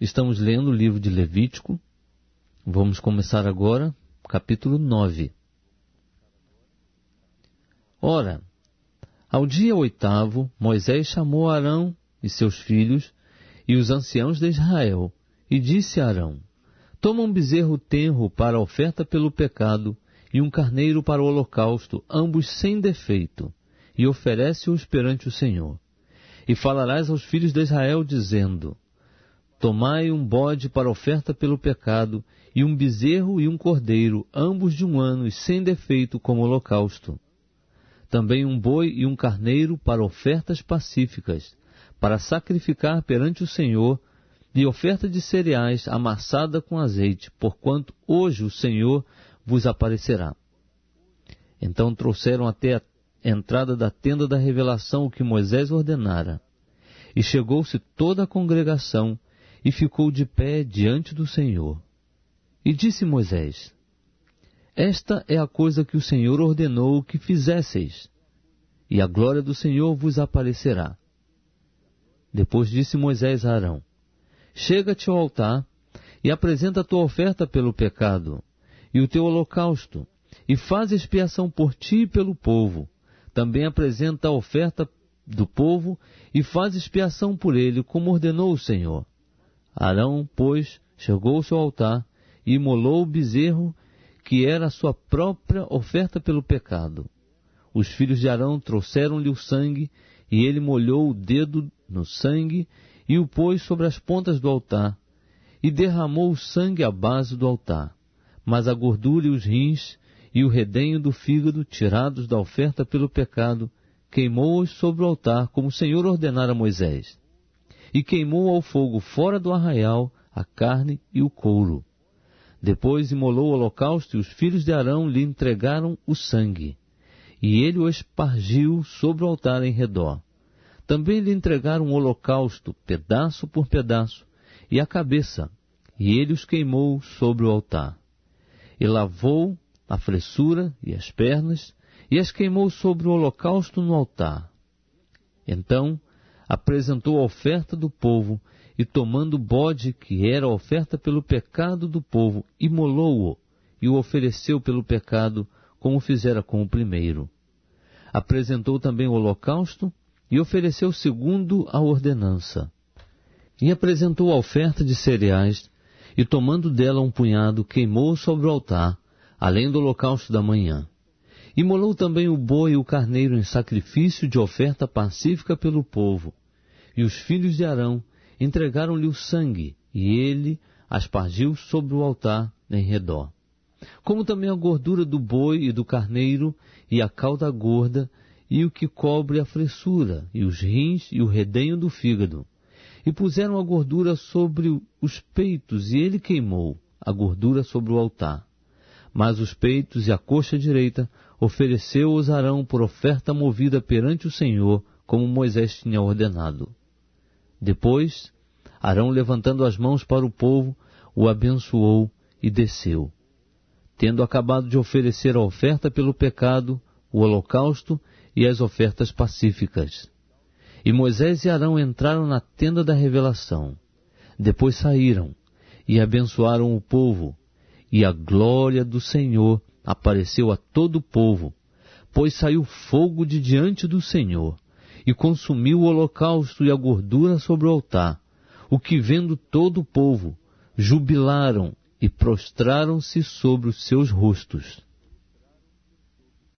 Estamos lendo o livro de Levítico. Vamos começar agora, capítulo 9. Ora, ao dia 8º, Moisés chamou Arão e seus filhos e os anciãos de Israel, e disse a Arão: Toma um bezerro tenro para a oferta pelo pecado e um carneiro para o holocausto, ambos sem defeito, e oferece-os perante o Senhor. E falarás aos filhos de Israel, dizendo: Tomai um bode para oferta pelo pecado, e um bezerro e um cordeiro, ambos de 1 ano e sem defeito, como holocausto. Também um boi e um carneiro para ofertas pacíficas, para sacrificar perante o Senhor, e oferta de cereais amassada com azeite, porquanto hoje o Senhor vos aparecerá. Então trouxeram até a entrada da tenda da revelação o que Moisés ordenara. E chegou-se toda a congregação, e ficou de pé diante do Senhor. E disse Moisés: Esta é a coisa que o Senhor ordenou que fizesseis, e a glória do Senhor vos aparecerá. Depois disse Moisés a Arão: Chega-te ao altar, e apresenta a tua oferta pelo pecado, e o teu holocausto, e faz expiação por ti e pelo povo. Também apresenta a oferta do povo, e faz expiação por ele, como ordenou o Senhor. Arão, pois, chegou-se ao altar, e imolou o bezerro, que era a sua própria oferta pelo pecado. Os filhos de Arão trouxeram-lhe o sangue, e ele molhou o dedo no sangue, e o pôs sobre as pontas do altar, e derramou o sangue à base do altar. Mas a gordura e os rins, e o redenho do fígado, tirados da oferta pelo pecado, queimou-os sobre o altar, como o Senhor ordenara a Moisés. E queimou ao fogo fora do arraial a carne e o couro. Depois imolou o holocausto, e os filhos de Arão lhe entregaram o sangue. E ele o espargiu sobre o altar em redor. Também lhe entregaram o holocausto, pedaço por pedaço, e a cabeça, e ele os queimou sobre o altar. E lavou a fressura e as pernas, e as queimou sobre o holocausto no altar. Então apresentou a oferta do povo, e tomando o bode, que era a oferta pelo pecado do povo, imolou-o, e o ofereceu pelo pecado, como fizera com o primeiro. Apresentou também o holocausto, e ofereceu segundo a ordenança. E apresentou a oferta de cereais, e tomando dela um punhado, queimou sobre o altar, além do holocausto da manhã. Imolou também o boi e o carneiro em sacrifício de oferta pacífica pelo povo. E os filhos de Arão entregaram-lhe o sangue, e ele aspargiu sobre o altar em redor. Como também a gordura do boi e do carneiro, e a cauda gorda, e o que cobre a fressura, e os rins, e o redenho do fígado. E puseram a gordura sobre os peitos, e ele queimou a gordura sobre o altar. Mas os peitos e a coxa direita ofereceu-os Arão por oferta movida perante o Senhor, como Moisés tinha ordenado. Depois, Arão, levantando as mãos para o povo, o abençoou e desceu. Tendo acabado de oferecer a oferta pelo pecado, o holocausto e as ofertas pacíficas. E Moisés e Arão entraram na tenda da revelação. Depois saíram e abençoaram o povo, e a glória do Senhor apareceu a todo o povo, pois saiu fogo de diante do Senhor, e consumiu o holocausto e a gordura sobre o altar, o que vendo todo o povo, jubilaram e prostraram-se sobre os seus rostos.